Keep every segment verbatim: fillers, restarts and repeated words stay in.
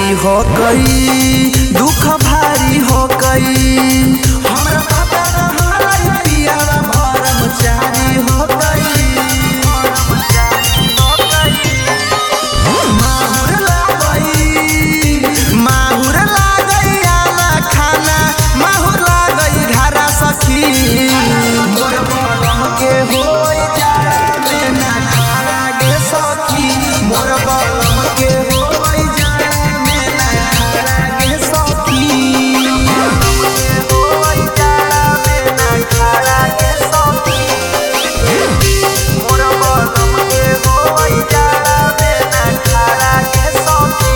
प्यारी हो गई दुख भारी हो गई हमरा पता रहल पियावा ब्रह्मचारी हो गई माहुर लागई माहुर लागई आला खाना माहुर लागई घरा सखी मोर बलम के होई जाड़ा में ना खाना गे सखी मोर बलम के होई जाड़ा में ना खाना गे सखी होई जाड़ा में ना खाना गे सखी मोर बलम के होई जाड़ा में ना खाना गे सखी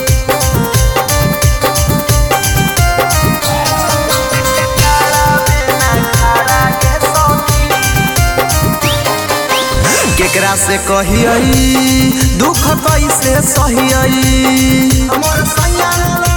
केकरा से कहियई दुख कैसे सहियई हमर सैया